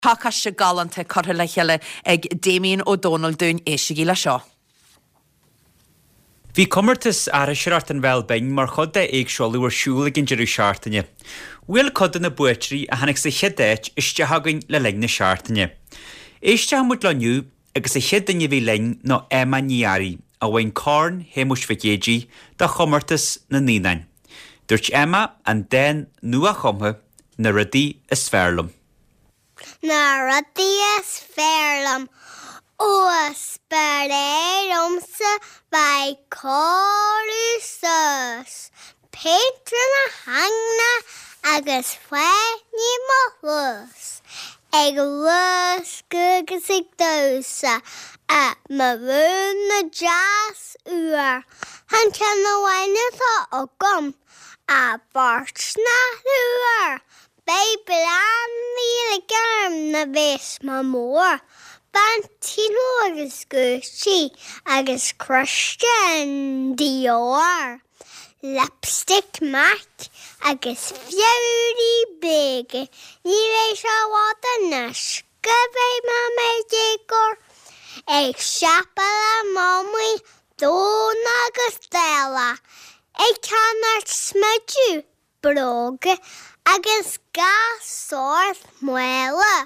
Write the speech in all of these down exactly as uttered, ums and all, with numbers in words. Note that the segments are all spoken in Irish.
Táchas se galanta cortha le cheile ag Damien O'Donnell dún éisigi le seo. Bhí commartas ar a seart an bhil bain mar chud é ag seolú ar siúla gin jeú seaartaine. Bhfuil codan na buitrí a hanig sa chedéit iste hagain le lein na seaartaine. Éiste hamúd leniu agus a chedanne bhí lein nó Emma Niari a bhain corn hémus fagéji da commartas na nínain. Dúirt Emma an den nua chomha na rudí is fearlam. Na rudí is fearlam. Os beréiromsa by Corusas, patron a hangna agus fweni mohus, ag lus gugus ag dosa a maroon na jas uar, han can na wainatha ogum a barchna uar, baby lamni le garm na ves ma more. Bantino agus Gucci agus Christian Dior, lipstick Mac agus Fury Big, ní rééis áháta nas go bheith má mé dégor, ag siapala mommy dón agus Stella, ag canart smudú brog agus gas sorth muela.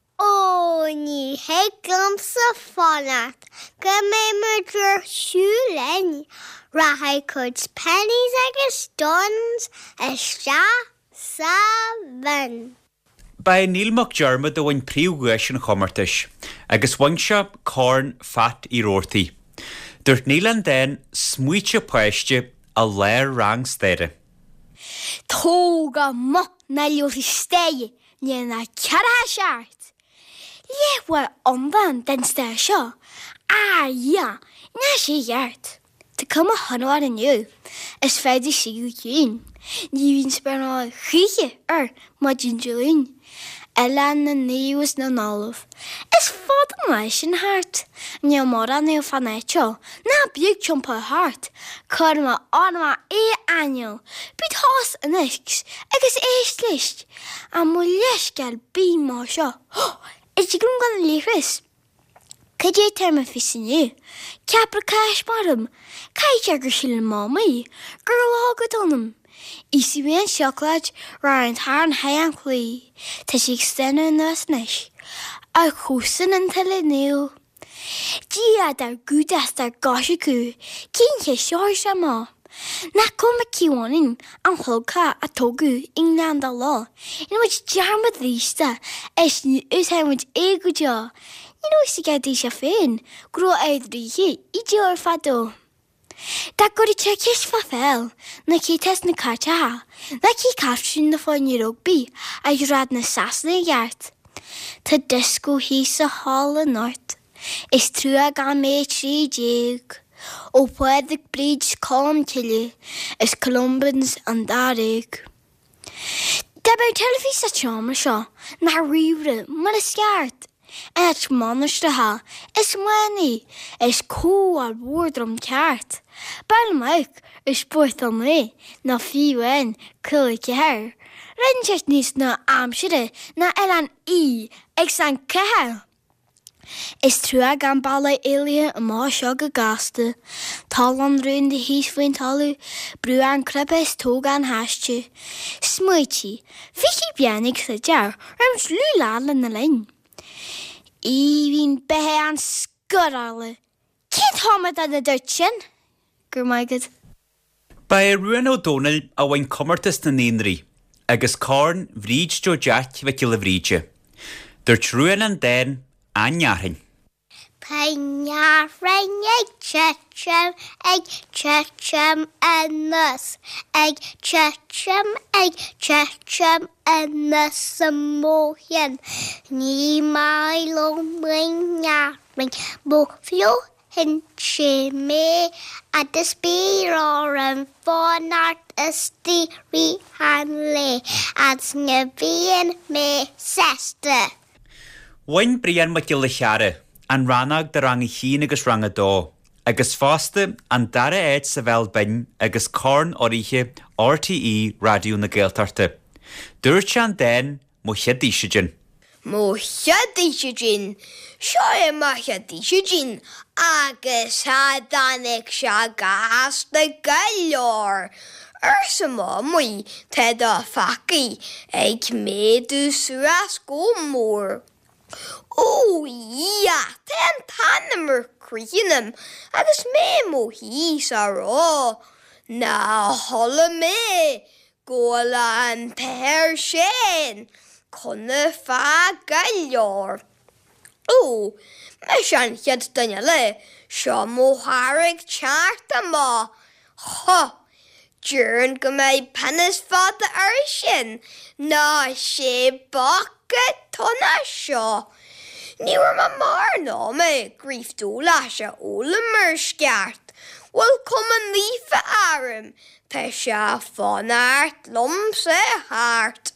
O ní heglum sa fanat, go mé murder siúlein, rahai cuds pennies agus stones a sha seven. By Neil McDermott do bhain príomhgais an chomartais, agus bhainse corn fat I rórtaí. Dúirt Neil an den smuoite páiste a léir rang stéire. Tóga mo na leorí stéie, ní na ceartha seart. Léhfuil omban den stéir seo. Ah, ja, ná sé gheart. Tá cum a hanúir aniu, is féidir siú cún. Ní bhín sperná chuige ar má gingeúin. Eile na níos na nálamh. Is fád an leis an hart. Ní mór an níl fanéiteo. Na bíag tiompa hart. Curma anma é anil. Bid hás an ix, agus éist list. A mú leis geal bí má seo. Is you going to leave this? Could you tell me if it's new? Capra cash bottom. Kai jagger shilling mommy. Girl hog it on him. Easy man chocolate, round hand high and clee. Tish extended in the snish. I coastin until it knew. Gia dar good as dar goshy goo. King his shore shama. Na come kiwanin and holka a togu England a law, in which jam with these is is how much ego jaw. You know, she get this fin, grow out the he, eat your fado. That got to check his fafel, na key test na carcha, na key caption the fun you rugby, I rad na sassy yard. To disco he's a hall and north, is true a game tree jig. O Poetic Bridge column killy is Columbans and Darig. Deber televis a charmer shaw, na reaver, but a scart. And it's monish to ha, is money, is cool al wardrum cart. Bal Mike is both on me, na few en, cool care. Renchest needs na amshire, na elan e, exan care. Is trú a gan balla éile a má seo go gasta. Tal an rún de hís faoin talú, brú an crebe is tóga an haiste. Smuiti, fichi bianig sa dear, rams lú lála na lein. I bhín bethe an scorála. Cén támad a na dúirtin? Gur maigad. Ba Ruan O'Donnell a bhain commartas na níonraí, agus corn bhríd do Jack bheith le bhríde. Dúirt Ruan an den Anyarin. Panyarin ag chacham ag chacham anus ag chacham ag chacham anus samohian ni mai lo manyarin bo flo hin chime at the spear and fonart astiri hanle at snavian me sesta. Wain brian ma gil chare, an ranag de rang hín agus rang a dó, agus fásta an dara éid sa bhel bin agus corn oríche R T E radio na Gaeltarte. Dúirt an den mo cheadísigin. Móchadí sé gin, seo é machadí sé gin, agus hadannig se gas na gaileor. Ar sa má mui te a faci ag méadú suas go mór. Ó, ia, ten tanamar críanam, agus mé mó hí sa rá. Na holla mé, góla an peir sin, conna fa gaileor. Ó, me sean chiad dunne le, seo mó harig tearta má. Ha! Dúran go méid penas fada ar sin, ná sé bacha tonna seo. Níor ma mar ná me gríomhdóla se óla mar sceart, bhfuil cum an lífa airm, tá se fanart lom sa háart.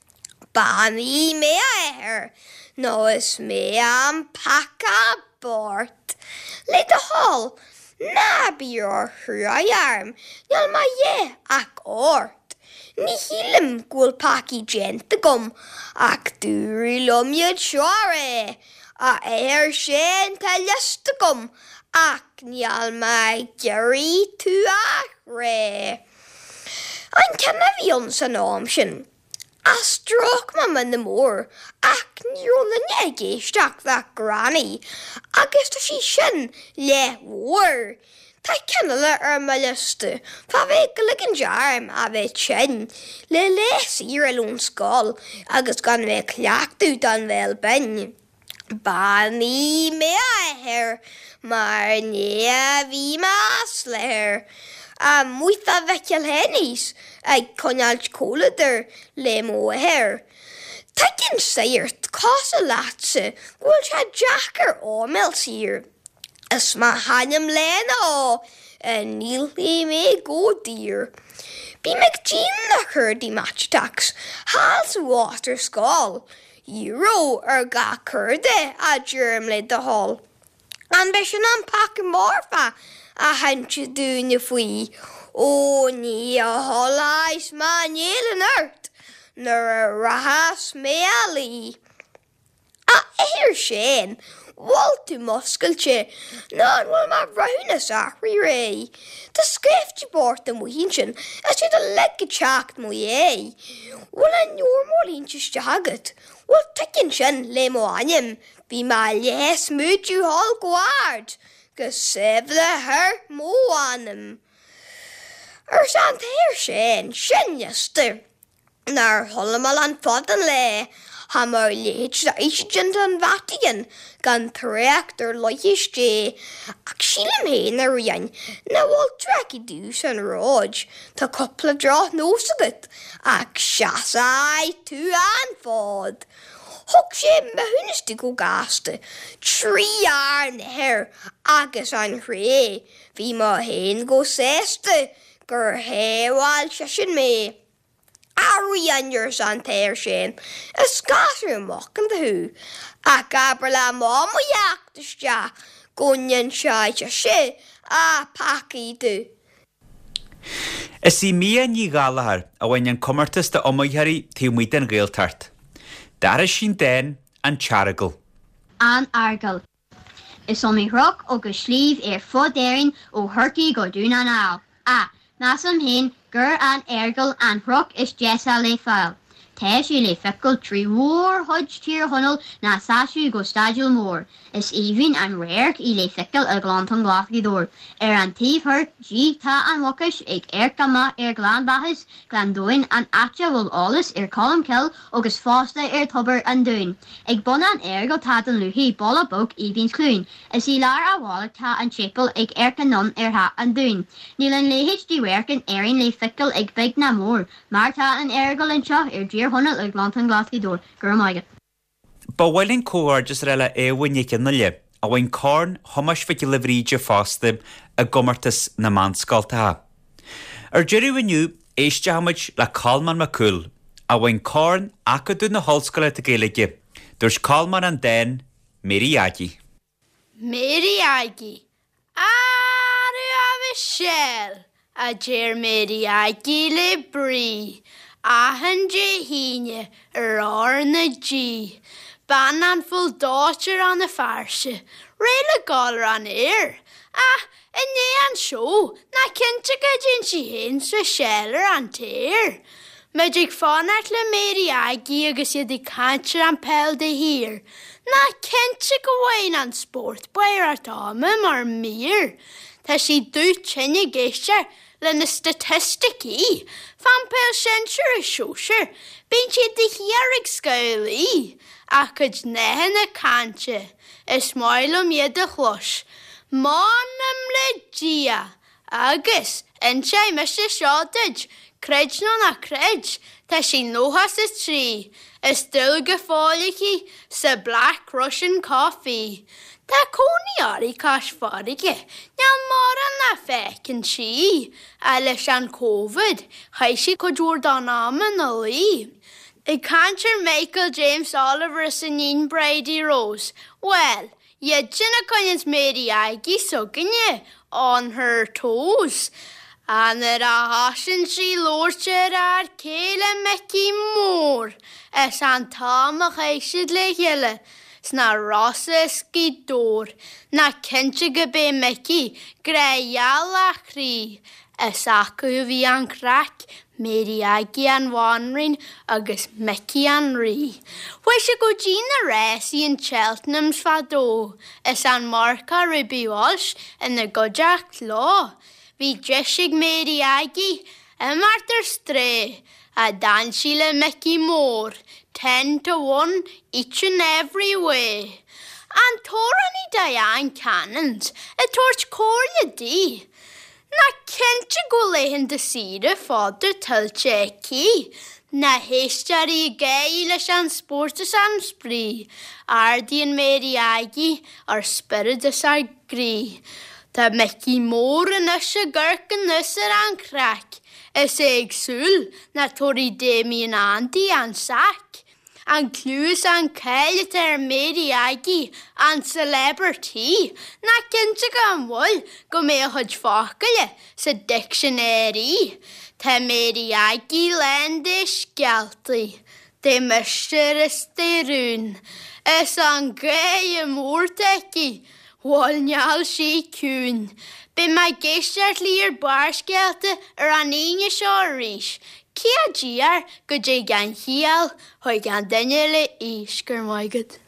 Baní mé air, nó is mé an paca bort. Le de hall, na bí ar thruaarm, níl ma é ac ort. Ní hílim gúil paci genta gom, ac dúri lomiad seoire, a éir sin ta lista gom, ac níl ma geirí tú a ré. An canna bhíon san am sin. As droch ma man na mór, ac níola ne géisteach dha granny, agus tá sí sin le mór. Tá cenala ar ma lista, fa bheith golig an jarm a bheith sin, le les ir alún scol, agus gan bheith cleachtú dan bhil ben. Baní mé air, mar ne bhí más leir. A muitha vecial hennis, ag conalt cóladar le mó air. Tagin seirt casa latse, gwyl se jacker ómel sir. As ma hanam lena ó, en níl me go dir. Bí meg jean na curdi matchtax, hals water skál. Euro ar ga curde a germ le de hall. An besin an pak morfa, a hantje dúne fui. Ó ní a hollais ma níl an art, nar a rahas mé alí. A éir sin, wal tú muscailse, ná an bhfuil ma rahúna sacrí ré. Tá scriftje bort am muhin sin, as tú a legge teacht mu é. Wal an normálínse stagad, wal tekin sin le mo anim, bí ma les múdú hall gward. Gus sefle her mó anam. Ar san téir sin, sin ystyr. Nar holamal an fodan le, ha mar leid da eisgent an Vatican, gan treacht ar loiis dé, ac sílim hen ar rian, na wal draki dús an roj, ta couple droch nosagat, ac siasai tú an fod. Hog sé mehunniste go gaste, trí ar neher, agus an ré, vi ma hen go seste, gur hewal sesin me. Ari an yours an teir sin, a scatter mock an the hu, a gabrla mom o yak the sja, gunyan shai she, a paki du. Is í mí ní galahar a bhain an commartas de omaithari tí muid an gaeltart. Dar is sin den an chargal. An argal. Is om mi rock agus slív er fodérin ó hurti go dún an áil. A, nasam hen gur an ergal an rock is jessa le fáil. Teis i le fickle trí war hudge tír hunnel na sasú go stadial mór. Is even an réirc i le fickle a glantan glafgidor. Er an tíf hurt gí ta an wokis ag erkama er glanbachis glandoin an atja wil alles er column kill agus fosta er tubber an doin. Ag bon an ergal ta an luhi bolla bok evens cluin. Is i lar a wallet ta an chapel ag erkanon er ha an doin. Nil an lehich di werken erin le fickle ag big na mór. Mar ta an ergal an shah er drír hunnel ag glantan glafgidor. Gur maiget. Ba bhfuilinn cóir just réile éhain ag na le, a bhain corn thomas fici le bhríide fásta a gomartas na manscalta. Ar deireadh aniu éiste hamuid le calman macúil, a bhain corn acadú na hallscoile a géalaige, dúirs calman an den Mary Aggie. Mary Aggie. Aru a Michelle, a dear Mary Aggie le brí, a han je híne ar ar na G. ban an full dátir an na farse, réile gáil an air. Ah, in né an seo, na cinnte go dyn si hyn sa seller an teir. Mae dig ffonart le Mary Aggie agus iad i cantir an pel de hir. Na cinnte go wain an sport bair ar dáma mar mir. Ta si dú tynne geisir le na statistiki. Fan pel sinsir a siosir, bin si di hierig sgaili. Ac yd nehen y cantje, is moilum iad a chlos. Monam le gia, agus, yn siai mysio siodage, credj non a credj, ta si nohas y tri, is dil gyffoligi sa black Russian coffee. Ta coni ari cash farige, nal moran na fec yn si, a leis an Covid, chaisi co Jordan Aman o li. I cantir Michael James Oliver sy'n un Brady Rose. Well, Yedjin a conions Mary Aggie suggin on her toes. And there a hashin she lordshire ar Kayla Mickey Moore. Es an Tama chaishid le hille. Sna rossa ski door. Na kinche be Mickey. Grey yalachri. Es acu vi an crack. Mary Aggie an Wanrin agus Mickey an Ree. Wish a go Gina Resi in Cheltenham's fado. Is an Marca Ruby Walsh in the Gojak Law. Vi dressig Mary Aggie a Martha Stray. A Danshila Mickey Moore. Ten to one each and every way. And Torani Diane Cannons. A torch Corlia D. Na cinnte go leihin de sire fáidir tuilte cí. Na héistearí gaí leis an sportas an sprí. Ardíon Mary Aggie ar spiridas ar grí. Tá Mickey Moore in is a gurcan is ar an crack. Is éagsúil na tóí Damien Andy an sac. An clús an ceilt ar Mary Aggie an celebrity. Na cinnte go an bhil go mé chud fácaile sa dictionary. Tá Mary Aggie lende scialtaí. De mistir is deirún. Is an gay a mórteci. Bhil neall si cún. Be mai geistart líar barsgealte ar an inge seo ríis. Cia díar go dé gan hial, hoi gan daine le isgur maigad.